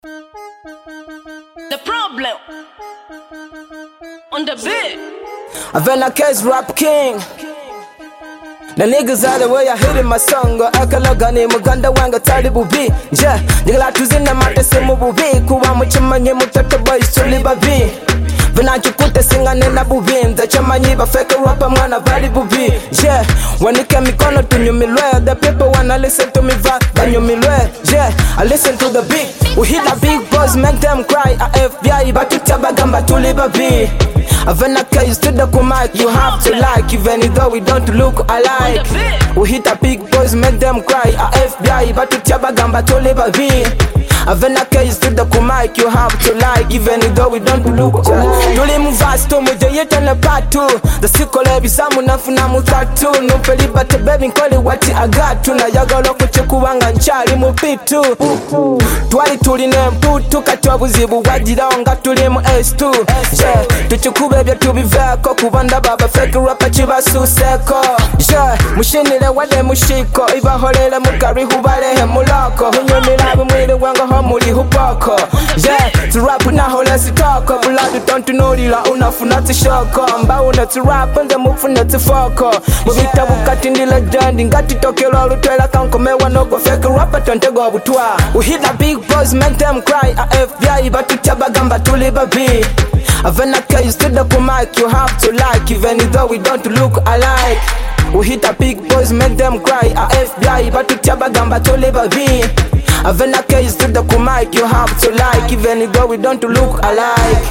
The problem on the beat. Avena Case Rap King. The niggas are the way I hit in my song. Akalaga ni muganda wanga tali bubi. Ja, nigga tuzina mate simu bubi. Kuwa mchimanye mutata boy suli babi. Vena chukute singa nena bubi. Nza chamanyi ba fake rapper mwana vali bubi. Yeah, wanike mikono tunyumilwe. The people wanna listen to me banyumilwe. Yeah, I listen to the beat. We hit the big boys, make them cry. FBI batutaba gamba tuli babi. Avena Case to the mic, you have to like. Even though we don't look alike. We hit the big boys, make them cry. FBI batutaba gamba tuli babi. Avena Case to the mic, you have to like. Even though we don't look alike. Tuli muvas to muje yete ne patu. The sikole bisamu nafuna mutatu. Nupeli bate baby nkoli wati agatu. Na yagalo kuchikuwanga nchali mupitu. Twali tuli ne mputu katwa buzibu wajironga tuli mu S2. Yeah, tuchikube bya tubiveko kubanda baba fake rapper chibasuseko. Yeah, mushinile wade mushiko ibaholele mukari hubalehe muloko. Hunyumila bimwili wango ho muli hupoko. Yeah, to rap unahole sitoko. Buladu tontu nolila unafuna tishoko. Mba unati rap nze mufuna tifoko. Mubita bukati ndile jendi ngati tokelo lutwela kankomewa nogo fake rapper tontego butwa. We hit the big boys, make them cry. FBI batutaba gamba tuli babi. Avena Case to the mic, you have to like. Even though we don't look alike. We hit the big boys, make them cry. FBI batutaba gamba tuli babi. Avena Case to the mic, you have to like. Even though we don't look alike.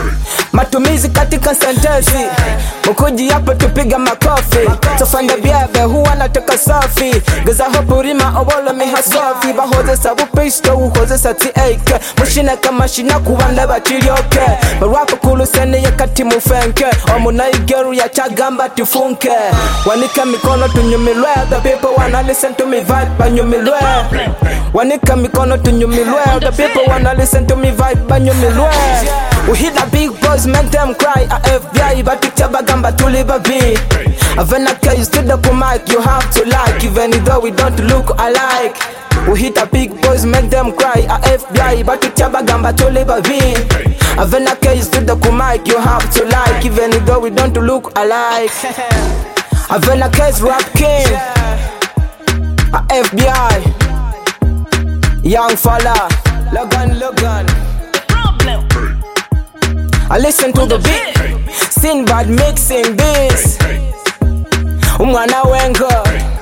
Matumizi katika sentensi. Mkuji hapa tupiga makofi. Tofanda biebe huwa nataka safi. Geza hopu rima obolo miha sofi. Bahoze sabu pisto uhoze sati eike. Mushine kama shina kuwanda bachirioke. Barwapa kulu sene ya kati mufenke. Omuna igeru ya chagamba tifunke. Wanika mikono tunyumilwe. The people wanna listen to me vibe banyumilwe. Wanika mikono tunyumilwe. The people wanna listen to me vibe banyumilwe. We hit the big boys, make them cry. FBI batutaba gamba tuli babi. Avena Case to the mic, you have to like. Even though we don't look alike. We hit the big boys, make them cry. FBI batutaba gamba tuli babi. Avena Case to the mic, you have to like. Even though we don't look alike. Avena Case Rap King. FBI Young fella Logan. I listen to the beat. Sinbad mixing this. Umwana wengo.